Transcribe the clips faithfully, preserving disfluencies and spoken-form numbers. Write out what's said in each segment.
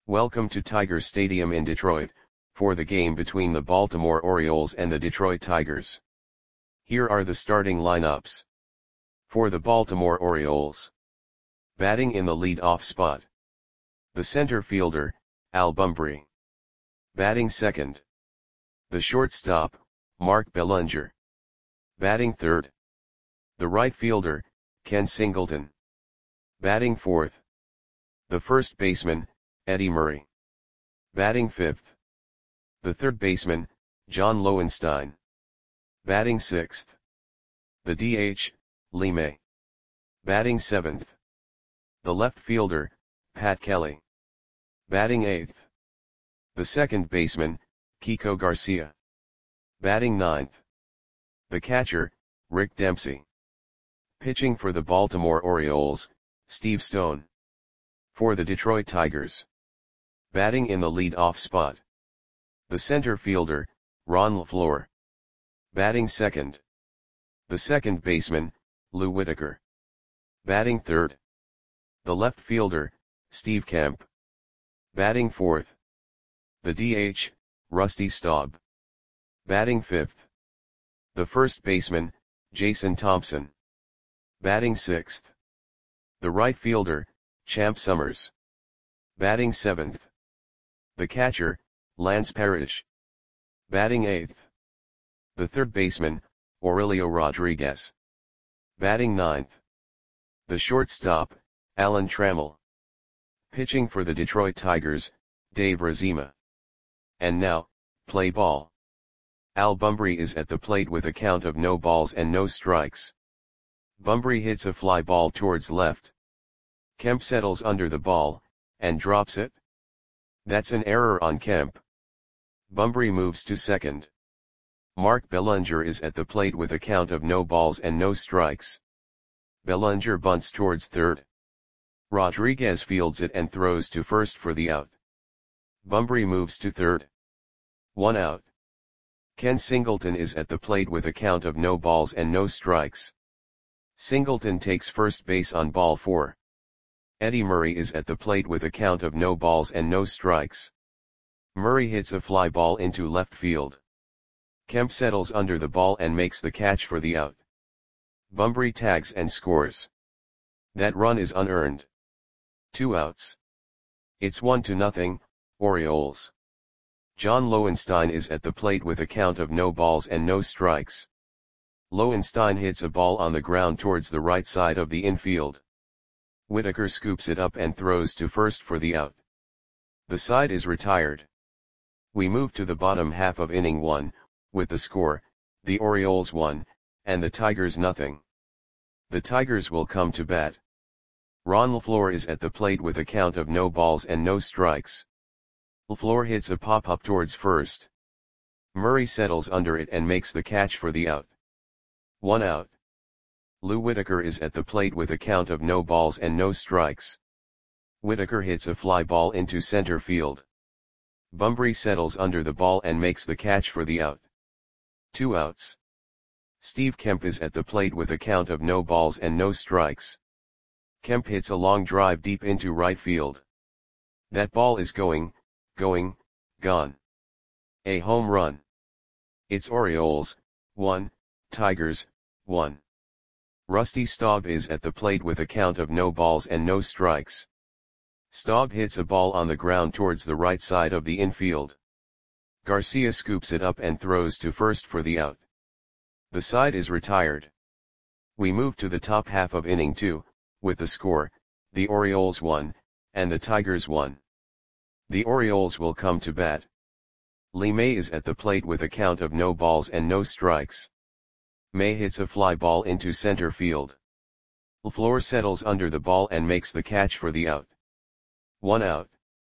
Welcome to Tiger Stadium in Detroit, for the game between the Baltimore Orioles and the Detroit Tigers. Here are the starting lineups. For the Baltimore Orioles. Batting in the lead-off spot. The center fielder, Al Bumbry. Batting second. The shortstop, Mark Belanger. Batting third. The right fielder, Ken Singleton. Batting fourth. The first baseman, Eddie Murray. Batting fifth. The third baseman, John Lowenstein. Batting sixth. The D H, Lee May. Batting seventh. The left fielder, Pat Kelly. Batting eighth. The second baseman, Kiko Garcia. Batting ninth. The catcher, Rick Dempsey. Pitching for the Baltimore Orioles, Steve Stone. For the Detroit Tigers. Batting in the lead-off spot. The center fielder, Ron LeFleur. Batting second. The second baseman, Lou Whitaker. Batting third. The left fielder, Steve Kemp. Batting fourth. The D H, Rusty Staub. Batting fifth. The first baseman, Jason Thompson. Batting sixth. The right fielder, Champ Summers. Batting seventh. The catcher, Lance Parrish. Batting eighth. The third baseman, Aurelio Rodriguez. Batting ninth. The shortstop, Alan Trammell. Pitching for the Detroit Tigers, Dave Razema. And now, play ball. Al Bumbry is at the plate with a count of no balls and no strikes. Bumbry hits a fly ball towards left. Kemp settles under the ball, and drops it. That's an error on Kemp. Bumbry moves to second. Mark Belanger is at the plate with a count of no balls and no strikes. Belanger bunts towards third. Rodriguez fields it and throws to first for the out. Bumbry moves to third. One out. Ken Singleton is at the plate with a count of no balls and no strikes. Singleton takes first base on ball four. Eddie Murray is at the plate with a count of no balls and no strikes. Murray hits a fly ball into left field. Kemp settles under the ball and makes the catch for the out. Bumbry tags and scores. That run is unearned. Two outs. It's one to nothing, Orioles. John Lowenstein is at the plate with a count of no balls and no strikes. Lowenstein hits a ball on the ground towards the right side of the infield. Whitaker scoops it up and throws to first for the out. The side is retired. We move to the bottom half of inning one, with the score, the Orioles one, and the Tigers nothing. The Tigers will come to bat. Ron LeFleur is at the plate with a count of no balls and no strikes. LeFleur hits a pop-up towards first. Murray settles under it and makes the catch for the out. One out. Lou Whitaker is at the plate with a count of no balls and no strikes. Whitaker hits a fly ball into center field. Bumbry settles under the ball and makes the catch for the out. Two outs. Steve Kemp is at the plate with a count of no balls and no strikes. Kemp hits a long drive deep into right field. That ball is going, going, gone. A home run. It's Orioles, one, Tigers, one. Rusty Staub is at the plate with a count of no balls and no strikes. Staub hits a ball on the ground towards the right side of the infield. Garcia scoops it up and throws to first for the out. The side is retired. We move to the top half of inning two, with the score, the Orioles one, and the Tigers one. The Orioles will come to bat. Lee May is at the plate with a count of no balls and no strikes. May hits a fly ball into center field. LeFleur settles under the ball and makes the catch for the out. One out.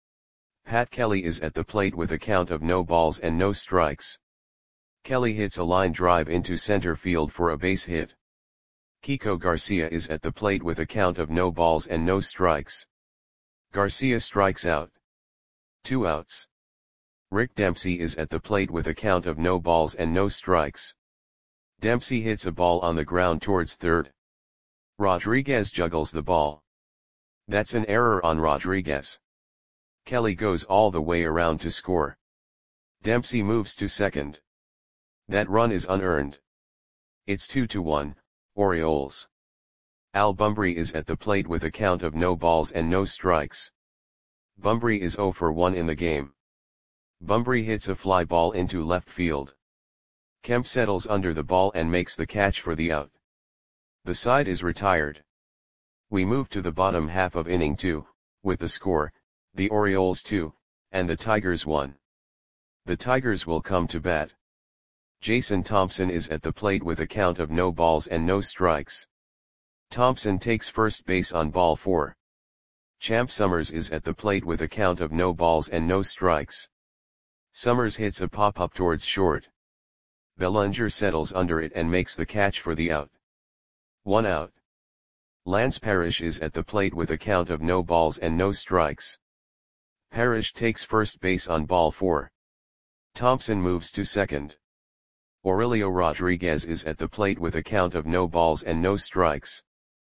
Pat Kelly is at the plate with a count of no balls and no strikes. Kelly hits a line drive into center field for a base hit. Kiko Garcia is at the plate with a count of no balls and no strikes. Garcia strikes out. Two outs. Rick Dempsey is at the plate with a count of no balls and no strikes. Dempsey hits a ball on the ground towards third. Rodriguez juggles the ball. That's an error on Rodriguez. Kelly goes all the way around to score. Dempsey moves to second. That run is unearned. It's two to one, Orioles. Al Bumbry is at the plate with a count of no balls and no strikes. Bumbry is zero for one in the game. Bumbry hits a fly ball into left field. Kemp settles under the ball and makes the catch for the out. The side is retired. We move to the bottom half of inning two, with the score, the Orioles two, and the Tigers one. The Tigers will come to bat. Jason Thompson is at the plate with a count of no balls and no strikes. Thompson takes first base on ball four. Champ Summers is at the plate with a count of no balls and no strikes. Summers hits a pop-up towards short. Bellinger settles under it and makes the catch for the out. One out. Lance Parrish is at the plate with a count of no balls and no strikes. Parrish takes first base on ball four. Thompson moves to second. Aurelio Rodriguez is at the plate with a count of no balls and no strikes.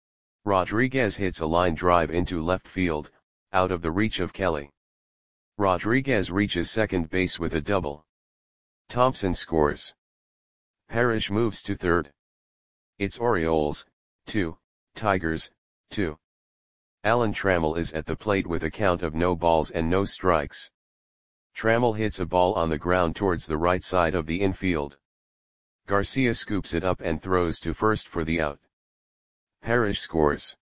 Rodriguez hits a line drive into left field, out of the reach of Kelly. Rodriguez reaches second base with a double. Thompson scores. Parrish moves to third. It's Orioles, two, Tigers, two. Alan Trammell is at the plate with a count of no balls and no strikes. Trammell hits a ball on the ground towards the right side of the infield. Garcia scoops it up and throws to first for the out. Parrish scores.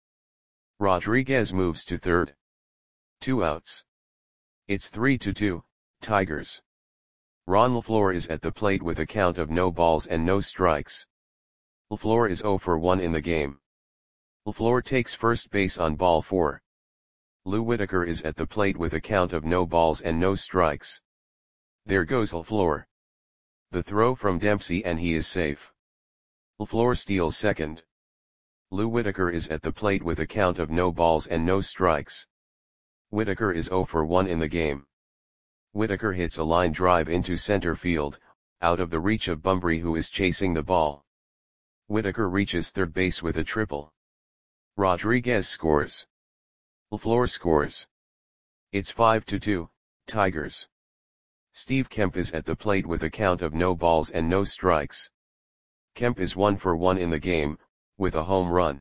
Rodriguez moves to third. Two outs. It's three to two, Tigers. Ron LaFleur is at the plate with a count of no balls and no strikes. LaFleur is zero for one in the game. LaFleur takes first base on ball four. Lou Whitaker is at the plate with a count of no balls and no strikes. There goes LaFleur. The throw from Dempsey and he is safe. LaFleur steals second. Lou Whitaker is at the plate with a count of no balls and no strikes. Whitaker is zero for one in the game. Whitaker hits a line drive into center field, out of the reach of Bumbry who is chasing the ball. Whitaker reaches third base with a triple. Rodriguez scores. LaFleur scores. It's five to two, Tigers. Steve Kemp is at the plate with a count of no balls and no strikes. Kemp is one for one in the game, with a home run.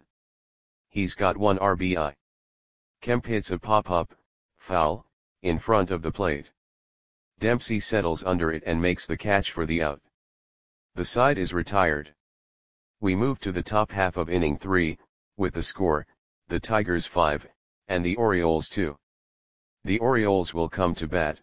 He's got one R B I. Kemp hits a pop-up, foul, in front of the plate. Dempsey settles under it and makes the catch for the out. The side is retired. We move to the top half of inning three, with the score, the Tigers five, and the Orioles two. The Orioles will come to bat.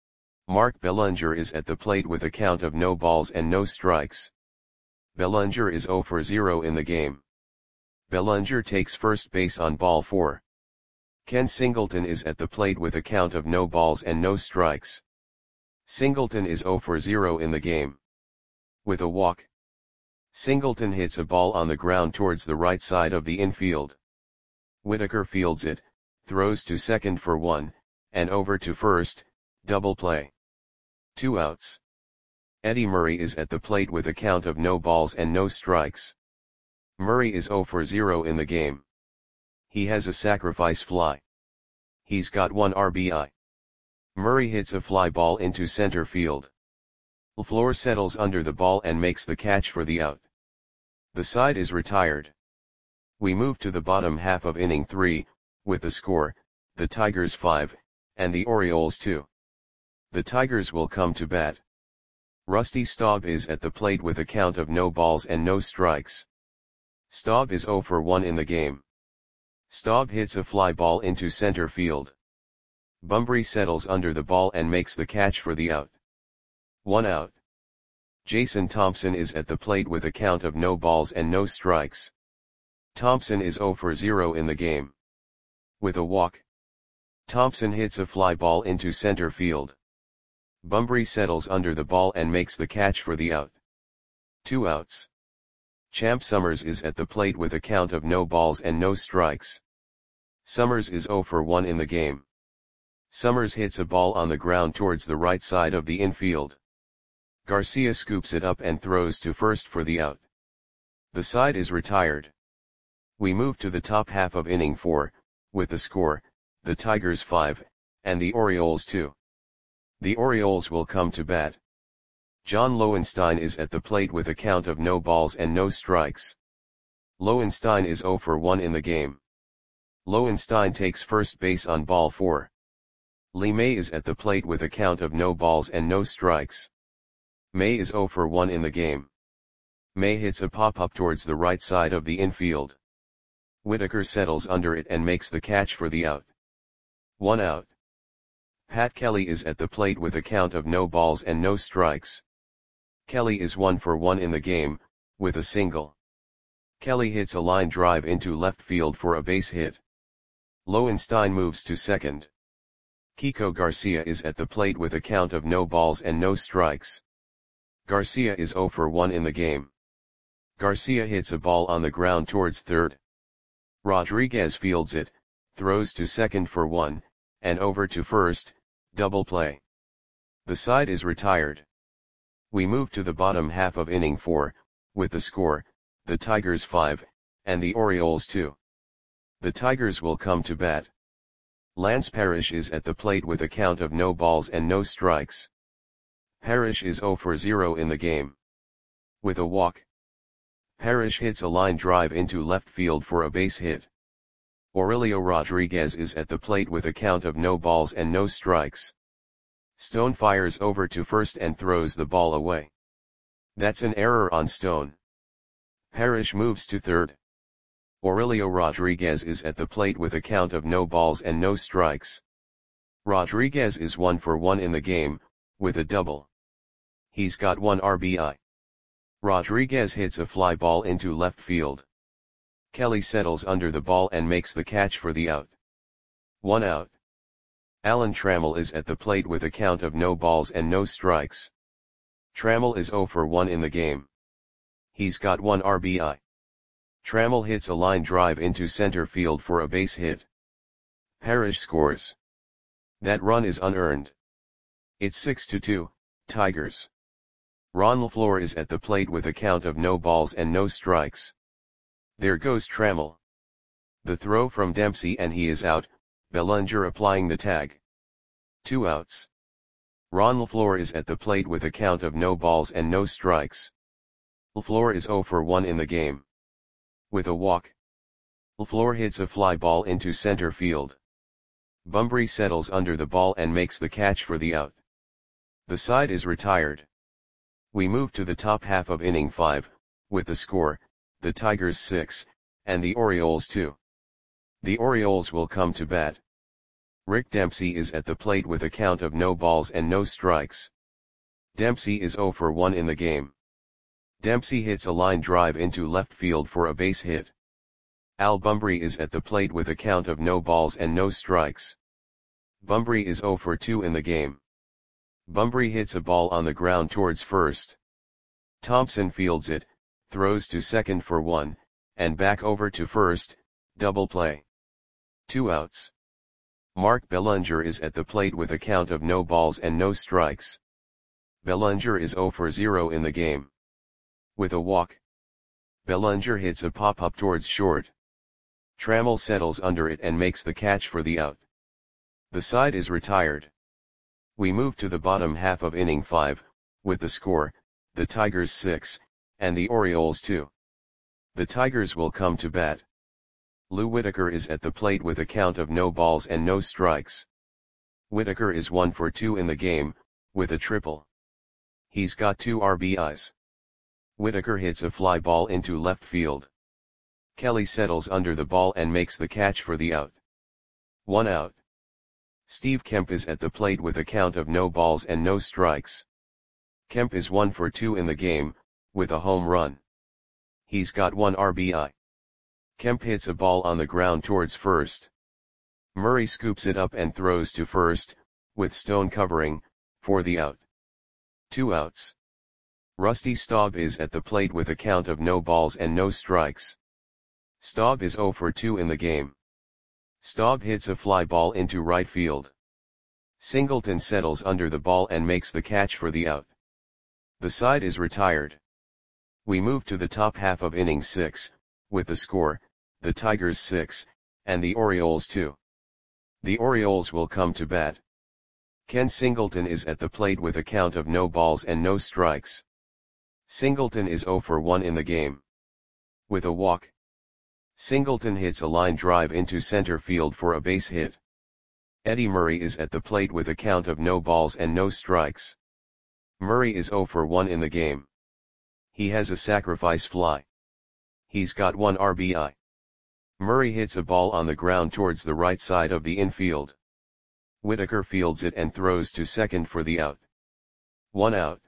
Mark Bellinger is at the plate with a count of no balls and no strikes. Bellinger is zero for zero in the game. Bellinger takes first base on ball four. Ken Singleton is at the plate with a count of no balls and no strikes. Singleton is zero for zero in the game. With a walk. Singleton hits a ball on the ground towards the right side of the infield. Whitaker fields it, throws to second for one, and over to first, double play. Two outs. Eddie Murray is at the plate with a count of no balls and no strikes. Murray is zero for zero in the game. He has a sacrifice fly. He's got one R B I. Murray hits a fly ball into center field. LaFleur settles under the ball and makes the catch for the out. The side is retired. We move to the bottom half of inning three, with the score, the Tigers five, and the Orioles two. The Tigers will come to bat. Rusty Staub is at the plate with a count of no balls and no strikes. Staub is zero for one in the game. Staub hits a fly ball into center field. Bumbry settles under the ball and makes the catch for the out. One out. Jason Thompson is at the plate with a count of no balls and no strikes. Thompson is zero for zero in the game. With a walk. Thompson hits a fly ball into center field. Bumbry settles under the ball and makes the catch for the out. Two outs. Champ Summers is at the plate with a count of no balls and no strikes. Summers is zero for one in the game. Summers hits a ball on the ground towards the right side of the infield. Garcia scoops it up and throws to first for the out. The side is retired. We move to the top half of inning four, with the score, the Tigers five, and the Orioles two. The Orioles will come to bat. John Lowenstein is at the plate with a count of no balls and no strikes. Lowenstein is zero for one in the game. Lowenstein takes first base on ball four. Lee May is at the plate with a count of no balls and no strikes. May is zero for one in the game. May hits a pop-up towards the right side of the infield. Whitaker settles under it and makes the catch for the out. One out. Pat Kelly is at the plate with a count of no balls and no strikes. Kelly is one for one in the game, with a single. Kelly hits a line drive into left field for a base hit. Lowenstein moves to second. Kiko Garcia is at the plate with a count of no balls and no strikes. Garcia is zero for one in the game. Garcia hits a ball on the ground towards third. Rodriguez fields it, throws to second for one, and over to first, double play. The side is retired. We move to the bottom half of inning four, with the score, the Tigers five, and the Orioles two. The Tigers will come to bat. Lance Parrish is at the plate with a count of no balls and no strikes. Parrish is zero for zero in the game. With a walk. Parrish hits a line drive into left field for a base hit. Aurelio Rodriguez is at the plate with a count of no balls and no strikes. Stone fires over to first and throws the ball away. That's an error on Stone. Parrish moves to third. Aurelio Rodriguez is at the plate with a count of no balls and no strikes. Rodriguez is one for one in the game, with a double. He's got one R B I. Rodriguez hits a fly ball into left field. Kelly settles under the ball and makes the catch for the out. One out. Alan Trammell is at the plate with a count of no balls and no strikes. Trammell is zero for one in the game. He's got one R B I. Trammell hits a line drive into center field for a base hit. Parrish scores. That run is unearned. It's six to two, Tigers. Ron LeFlore is at the plate with a count of no balls and no strikes. There goes Trammell. The throw from Dempsey and he is out, Bellinger applying the tag. Two outs. Ron LeFlore is at the plate with a count of no balls and no strikes. LeFlore is zero for one in the game. With a walk. LeFlore hits a fly ball into center field. Bunbury settles under the ball and makes the catch for the out. The side is retired. We move to the top half of inning five, with the score, the Tigers six, and the Orioles two. The Orioles will come to bat. Rick Dempsey is at the plate with a count of no balls and no strikes. Dempsey is zero for one in the game. Dempsey hits a line drive into left field for a base hit. Al Bunbury is at the plate with a count of no balls and no strikes. Bunbury is zero for two in the game. Bunbury hits a ball on the ground towards first. Thompson fields it, throws to second for one, and back over to first, double play. Two outs. Mark Bellinger is at the plate with a count of no balls and no strikes. Bellinger is zero for zero in the game. With a walk. Bellinger hits a pop-up towards short. Trammell settles under it and makes the catch for the out. The side is retired. We move to the bottom half of inning five, with the score, the Tigers six, and the Orioles two. The Tigers will come to bat. Lou Whitaker is at the plate with a count of no balls and no strikes. Whitaker is one for two in the game, with a triple. He's got two R B Is. Whitaker hits a fly ball into left field. Kelly settles under the ball and makes the catch for the out. One out. Steve Kemp is at the plate with a count of no balls and no strikes. Kemp is one for two in the game, with a home run. He's got one R B I. Kemp hits a ball on the ground towards first. Murray scoops it up and throws to first, with Stone covering, for the out. Two outs. Rusty Staub is at the plate with a count of no balls and no strikes. Staub is zero for two in the game. Staub hits a fly ball into right field. Singleton settles under the ball and makes the catch for the out. The side is retired. We move to the top half of inning six, with the score, the Tigers six, and the Orioles two. The Orioles will come to bat. Ken Singleton is at the plate with a count of no balls and no strikes. Singleton is zero for one in the game. With a walk, Singleton hits a line drive into center field for a base hit. Eddie Murray is at the plate with a count of no balls and no strikes. Murray is zero for one in the game. He has a sacrifice fly. He's got one R B I. Murray hits a ball on the ground towards the right side of the infield. Whitaker fields it and throws to second for the out. One out.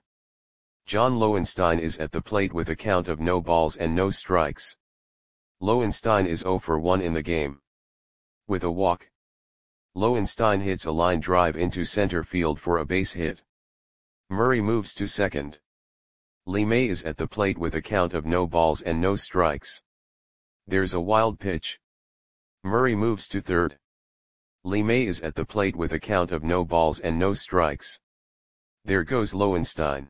John Lowenstein is at the plate with a count of no balls and no strikes. Lowenstein is zero for one in the game. With a walk, Lowenstein hits a line drive into center field for a base hit. Murray moves to second. Lee May is at the plate with a count of no balls and no strikes. There's a wild pitch. Murray moves to third. Lee May is at the plate with a count of no balls and no strikes. There goes Lowenstein.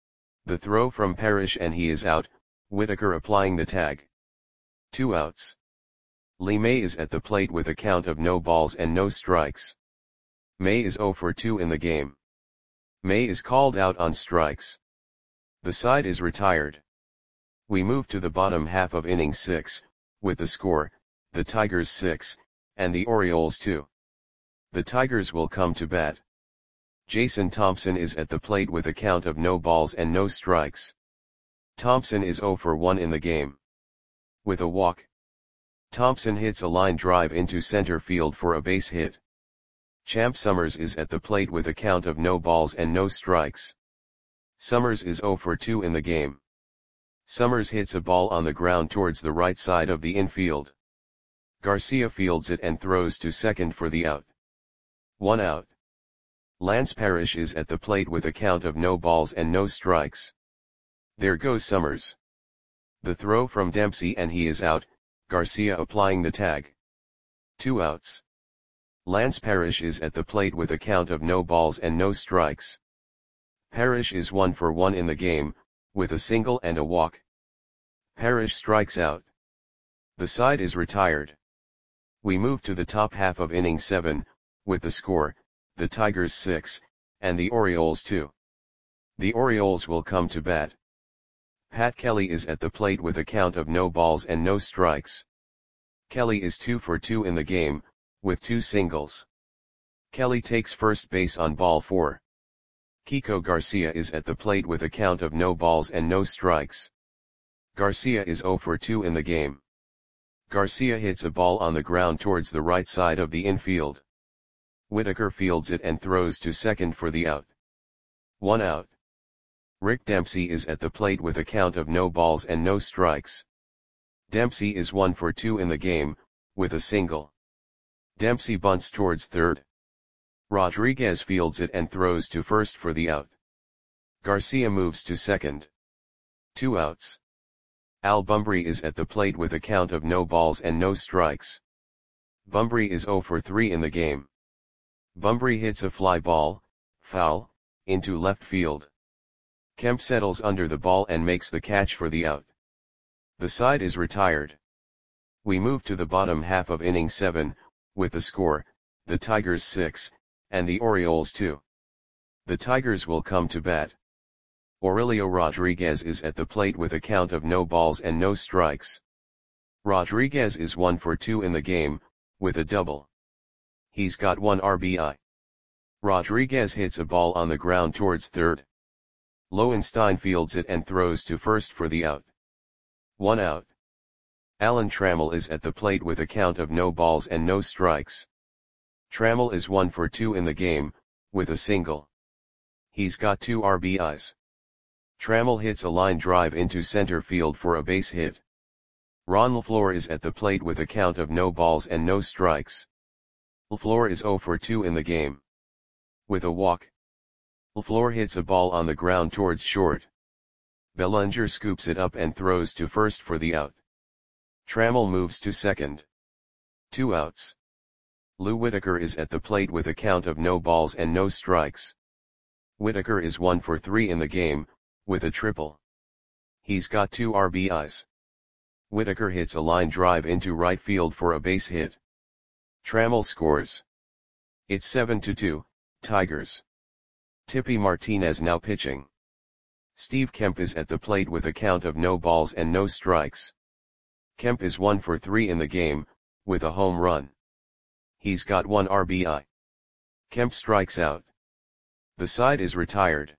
The throw from Parrish and he is out, Whitaker applying the tag. Two outs. Lee May is at the plate with a count of no balls and no strikes. May is zero for two in the game. May is called out on strikes. The side is retired. We move to the bottom half of inning six, with the score, the Tigers six, and the Orioles two. The Tigers will come to bat. Jason Thompson is at the plate with a count of no balls and no strikes. Thompson is zero for one in the game. With a walk, Thompson hits a line drive into center field for a base hit. Champ Summers is at the plate with a count of no balls and no strikes. Summers is zero for two in the game. Summers hits a ball on the ground towards the right side of the infield. Garcia fields it and throws to second for the out. One out. Lance Parrish is at the plate with a count of no balls and no strikes. There goes Summers. The throw from Dempsey and he is out, Garcia applying the tag. Two outs. Lance Parrish is at the plate with a count of no balls and no strikes. Parrish is one for one in the game, with a single and a walk. Parrish strikes out. The side is retired. We move to the top half of inning seven, with the score, the Tigers six, and the Orioles two. The Orioles will come to bat. Pat Kelly is at the plate with a count of no balls and no strikes. Kelly is two for two in the game, with two singles. Kelly takes first base on ball four. Kiko Garcia is at the plate with a count of no balls and no strikes. Garcia is zero for two in the game. Garcia hits a ball on the ground towards the right side of the infield. Whitaker fields it and throws to second for the out. One out. Rick Dempsey is at the plate with a count of no balls and no strikes. Dempsey is one for two in the game, with a single. Dempsey bunts towards third. Rodriguez fields it and throws to first for the out. Garcia moves to second. Two outs. Al Bumbry is at the plate with a count of no balls and no strikes. Bumbry is zero for three in the game. Bumbry hits a fly ball, foul, into left field. Kemp settles under the ball and makes the catch for the out. The side is retired. We move to the bottom half of inning seven, with the score, the Tigers six, and the Orioles two. The Tigers will come to bat. Aurelio Rodriguez is at the plate with a count of no balls and no strikes. Rodriguez is one for two in the game, with a double. He's got one R B I. Rodriguez hits a ball on the ground towards third. Lowenstein fields it and throws to first for the out. One out. Alan Trammell is at the plate with a count of no balls and no strikes. Trammell is one for two in the game, with a single. He's got two R B Is. Trammell hits a line drive into center field for a base hit. Ron LaFleur is at the plate with a count of no balls and no strikes. LaFleur is zero for two in the game. With a walk, LaFleur hits a ball on the ground towards short. Bellinger scoops it up and throws to first for the out. Trammell moves to second. Two outs. Lou Whitaker is at the plate with a count of no balls and no strikes. Whitaker is one for three in the game, with a triple. He's got two R B Is. Whitaker hits a line drive into right field for a base hit. Trammell scores. It's seven to two, Tigers. Tippy Martinez now pitching. Steve Kemp is at the plate with a count of no balls and no strikes. Kemp is one for three in the game, with a home run. He's got one R B I. Kemp strikes out. The side is retired.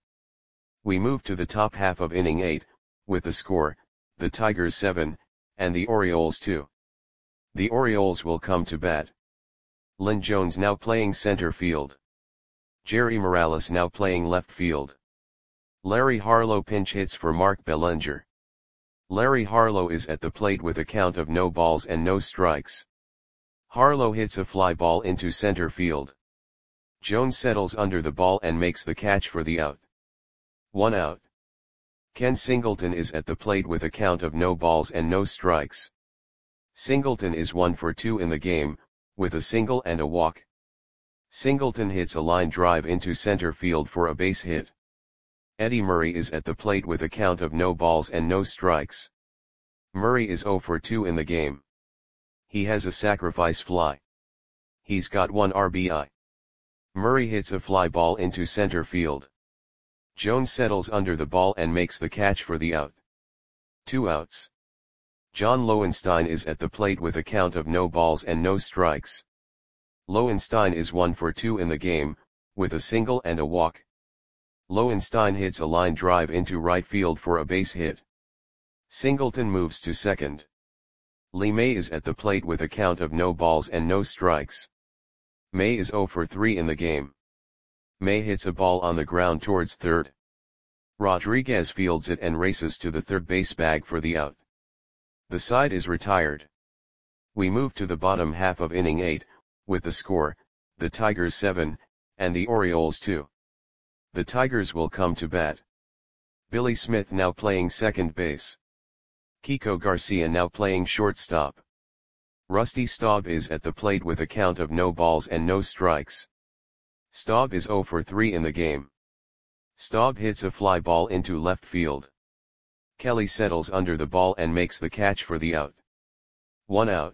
We move to the top half of inning eight, with the score, the Tigers seven, and the Orioles two. The Orioles will come to bat. Lynn Jones now playing center field. Jerry Morales now playing left field. Larry Harlow pinch hits for Mark Bellinger. Larry Harlow is at the plate with a count of no balls and no strikes. Harlow hits a fly ball into center field. Jones settles under the ball and makes the catch for the out. One out. Ken Singleton is at the plate with a count of no balls and no strikes. Singleton is one for two in the game, with a single and a walk. Singleton hits a line drive into center field for a base hit. Eddie Murray is at the plate with a count of no balls and no strikes. Murray is zero for two in the game. He has a sacrifice fly. He's got one R B I. Murray hits a fly ball into center field. Jones settles under the ball and makes the catch for the out. Two outs. John Lowenstein is at the plate with a count of no balls and no strikes. Lowenstein is one for two in the game, with a single and a walk. Lowenstein hits a line drive into right field for a base hit. Singleton moves to second. Lee May is at the plate with a count of no balls and no strikes. May is zero for three in the game. May hits a ball on the ground towards third. Rodriguez fields it and races to the third base bag for the out. The side is retired. We move to the bottom half of inning eight, with the score, the Tigers seven, and the Orioles two. The Tigers will come to bat. Billy Smith now playing second base. Kiko Garcia now playing shortstop. Rusty Staub is at the plate with a count of no balls and no strikes. Staub is zero for three in the game. Staub hits a fly ball into left field. Kelly settles under the ball and makes the catch for the out. One out.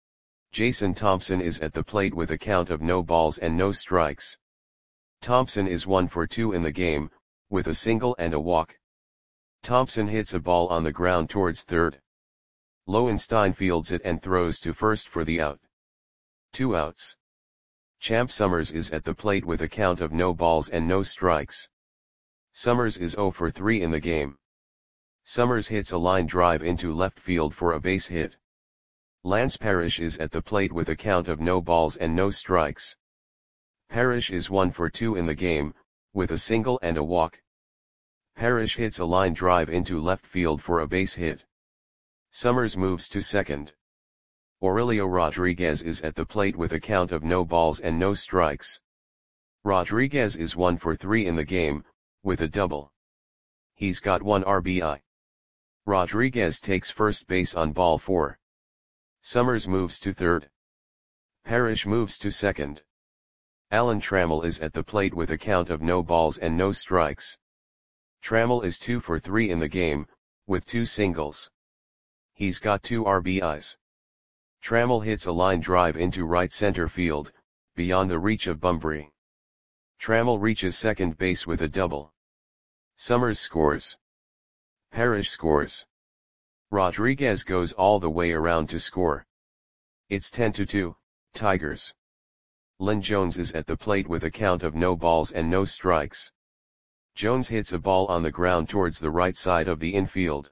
Jason Thompson is at the plate with a count of no balls and no strikes. Thompson is one for two in the game, with a single and a walk. Thompson hits a ball on the ground towards third. Lowenstein fields it and throws to first for the out. Two outs. Champ Summers is at the plate with a count of no balls and no strikes. Summers is zero for three in the game. Summers hits a line drive into left field for a base hit. Lance Parrish is at the plate with a count of no balls and no strikes. Parrish is one for two in the game, with a single and a walk. Parrish hits a line drive into left field for a base hit. Summers moves to second. Aurelio Rodriguez is at the plate with a count of no balls and no strikes. Rodriguez is one for three in the game, with a double. He's got one R B I. Rodriguez takes first base on ball four. Summers moves to third. Parrish moves to second. Alan Trammell is at the plate with a count of no balls and no strikes. Trammell is two for three in the game, with two singles. He's got two R B Is. Trammell hits a line drive into right center field, beyond the reach of Bunbury. Trammell reaches second base with a double. Summers scores. Parrish scores. Rodriguez goes all the way around to score. It's ten to two, Tigers. Lynn Jones is at the plate with a count of no balls and no strikes. Jones hits a ball on the ground towards the right side of the infield.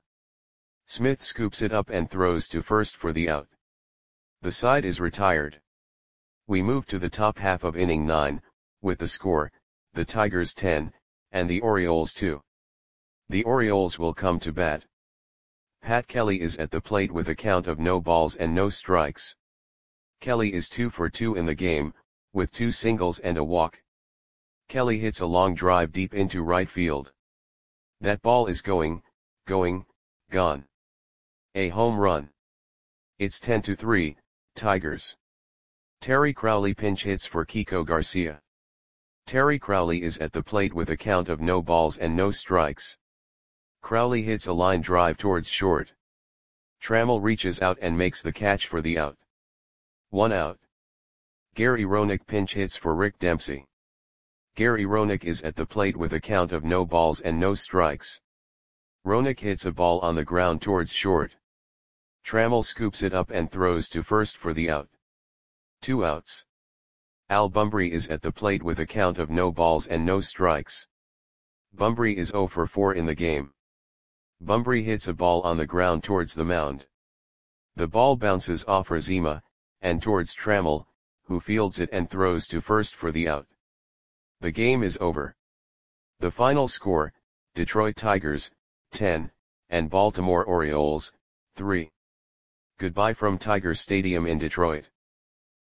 Smith scoops it up and throws to first for the out. The side is retired. We move to the top half of inning nine, with the score, the Tigers ten, and the Orioles two. The Orioles will come to bat. Pat Kelly is at the plate with a count of no balls and no strikes. Kelly is two for two in the game, with two singles and a walk. Kelly hits a long drive deep into right field. That ball is going, going, gone. A home run. It's ten to three, Tigers. Terry Crowley pinch hits for Kiko Garcia. Terry Crowley is at the plate with a count of no balls and no strikes. Crowley hits a line drive towards short. Trammell reaches out and makes the catch for the out. One out. Gary Roenick pinch hits for Rick Dempsey. Gary Roenick is at the plate with a count of no balls and no strikes. Roenick hits a ball on the ground towards short. Trammell scoops it up and throws to first for the out. Two outs. Al Bumbry is at the plate with a count of no balls and no strikes. Bumbry is oh for four in the game. Bumbry hits a ball on the ground towards the mound. The ball bounces off Razema, and towards Trammell, who fields it and throws to first for the out. The game is over. The final score, Detroit Tigers, ten, and Baltimore Orioles, three. Goodbye from Tiger Stadium in Detroit.